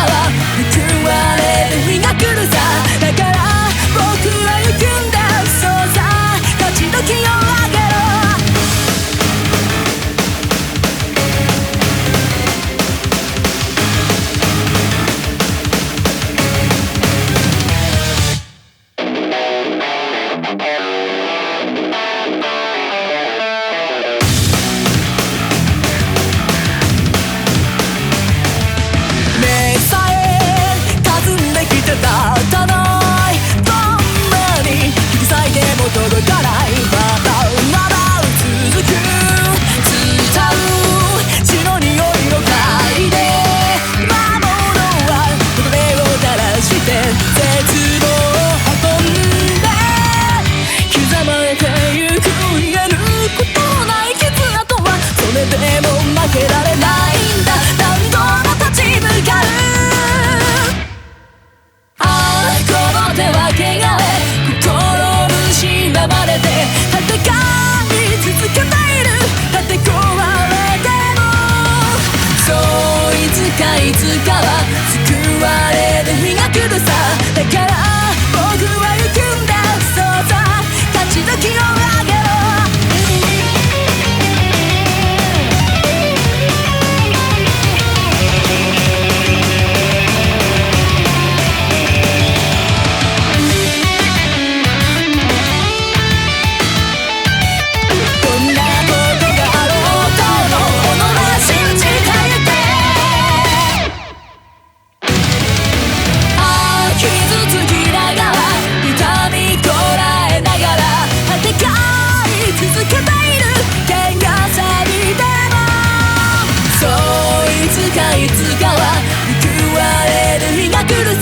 は報われる日が来るさ。だから僕は行くんだ、そうさ、勝ち時をあげろ。目さえ霞んできてたたない、どんなに引き裂いても届かない。まだまだ続く伝う血の匂いを嗅いで、魔物は人目を垂らして絶望を運んで刻まれてゆく。言えることのない傷跡はそれでも負けられないんだ。何度も立ち向かう。ああこの手は汚れ心蝕まれて戦い続けている。立て壊れてもそういつかいつかは救われる日が来るさ。だから僕は行くんだ、そうさ、勝ち時をあげろ。どんなことがあろうと己は信じていて、ああ傷つきながら痛みこらえながら戦い続けている。剣が錆びてもそういつかいつかは報われる日が来るさ。